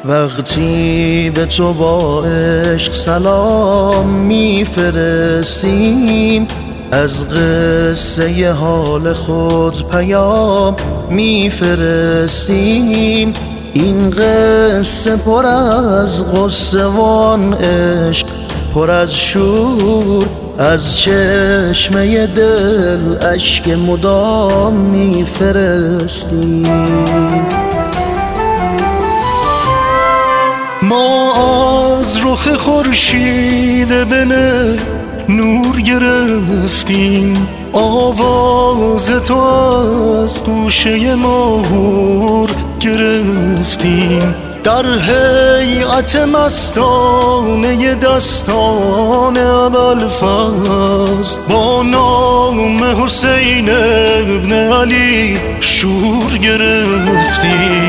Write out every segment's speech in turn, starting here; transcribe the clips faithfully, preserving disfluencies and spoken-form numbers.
وقتی به تو با عشق سلام میفرستیم، از قصه حال خود پیام میفرستیم. این قصه پر از غصه وان عشق، پر از شور، از چشمه دل اشک مدام میفرستیم. ما از رخ خورشید بنه نور گرفتیم، آواز تو از گوشه ماهور گرفتیم. در هیئت مستانه دستان ابوالفضل با نام حسین ابن علی شور گرفتیم.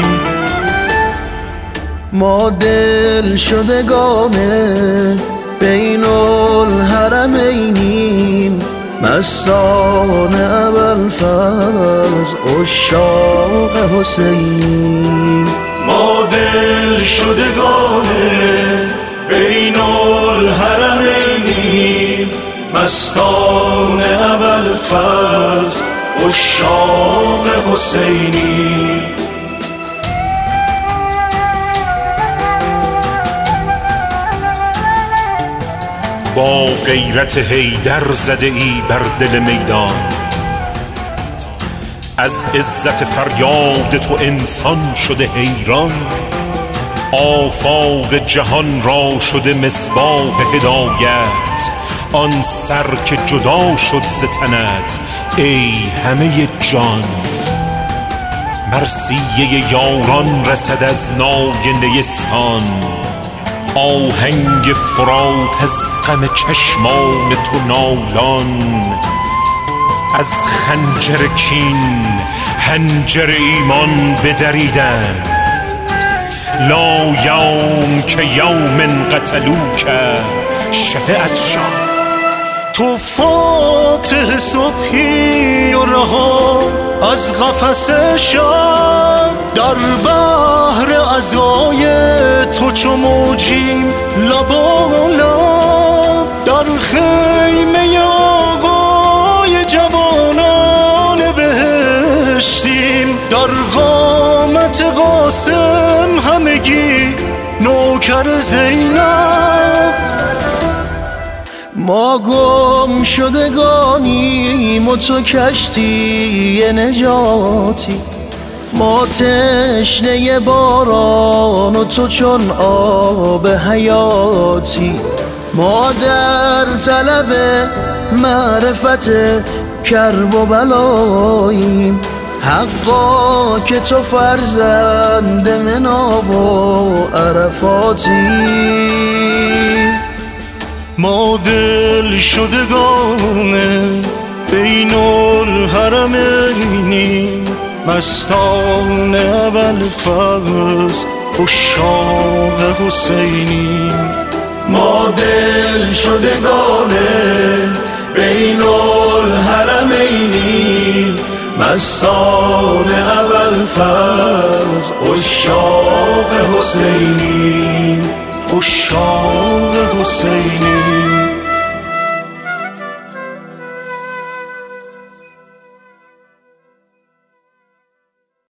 ما دل شدگان بین الحرمینیم، مستان ابوالفضل عشاق حسین. ما دل شدگان بین الحرمینیم، مستان ابوالفضل عشاق حسینی. با غیرت حیدر زده ای بر دل میدان، از عزت فریاد تو انسان شده حیران. آفاق جهان را شده مصباح هدایت، آن سر که جدا شد ز تنت ای همه جان. مرثیه یاران رسد از نای نیستان، آهنگ فرات از غم چشمان تو نالان. از خنجر کین حنجر ایمان بدریدند، لا یوم که یوم قتلوک شه عطشان. تو فاتح صبحی و رها از قفس شب، در بحر عزای تو چو موجیم لبالب. در خیمه آقای جوانان بهشتیم، در قامت قاسم همگی نوکر زینب. ما گم شدگانیم و تو کشتی نجاتی، ما تشنه باران و تو چون آب حیاتی. ما در طلب معرفت کرب و بلاییم، حقا که تو فرزند منا و عرفاتی. ما دل شدگان بین الحرمینیم، مستان ابوالفضل عشاق حسینیم. ما دل شدگان بین الحرمینیم، مستان ابوالفضل عشاق حسینیم. عشاق حسینی.